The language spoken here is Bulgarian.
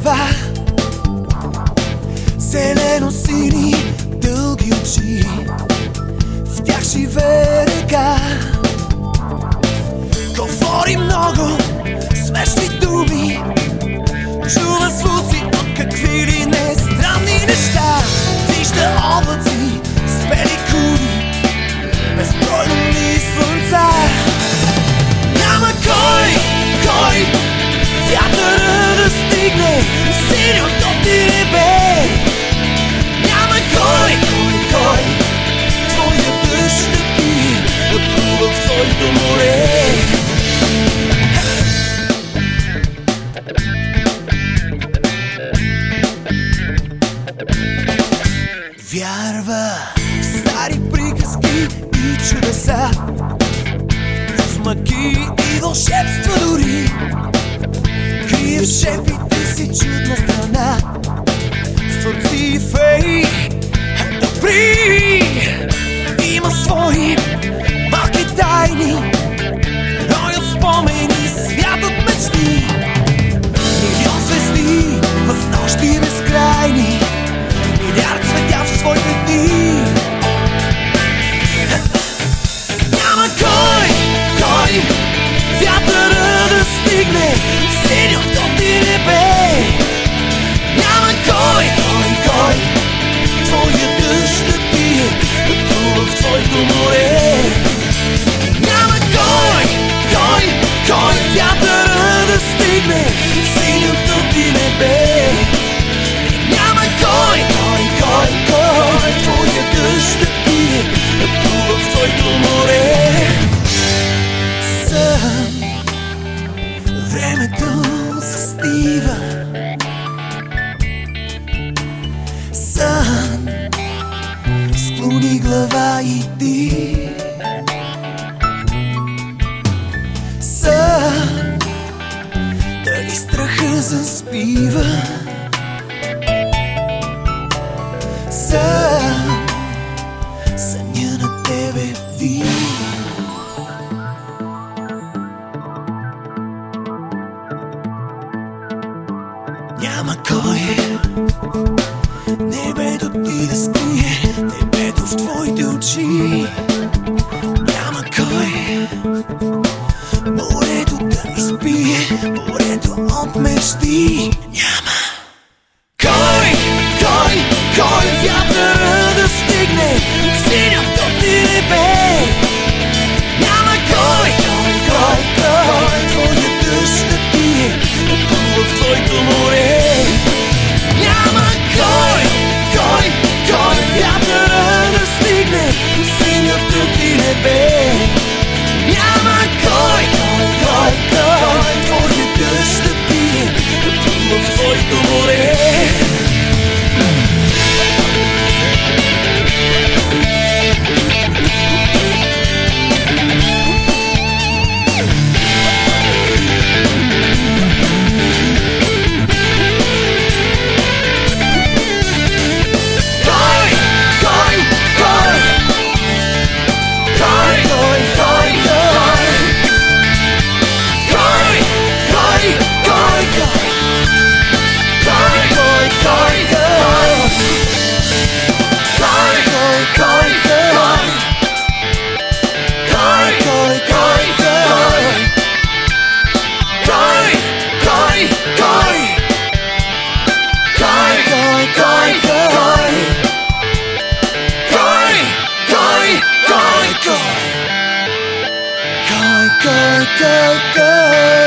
глава, зелено-сини дълги очи, в тях живее река. Говори много смешни думи, чува звуци от какви ли не странни неща. Вижда облаци с бели кули, безбройно ни слънца. Няма кой вятъра да стигне синьото ти небе. Няма кой твоя дъжд да пие, да плува в твоето море. Вярва в стари приказки и чудеса, в магии и вълшебства дори. Крие в шепите си чудна страна, с творци и феи добри. Има свои малки тайни, рой от спомени, свят от мечти. Милион звезди в нощи безкрайни, милиард светя в своите дни. Няма кой вятъра да стигне в синьото ти небе. Няма кой твоя дъжд да пие, да плува в твоето море. Няма кой вятъра да стигне в синьото ти небе. Няма кой твоя дъжд да пие, да плува в твоето море. Сън, времето застива. Сън, склони глава и ти. Сън, дали страха заспива. Сън, съня на тебе ви. Няма кой небето ти да скрие, небето в твоите очи. Няма кой морето да изпие, морето от мечти. Няма кой вятъра да стигне в синьото ти небе. Няма кой твоя дъжд да пие, да плува в твоето море. Няма кой вятъра да стигне в синьото ти небе. Няма кой твоя дъжд да пие, да плува в твоето море. Go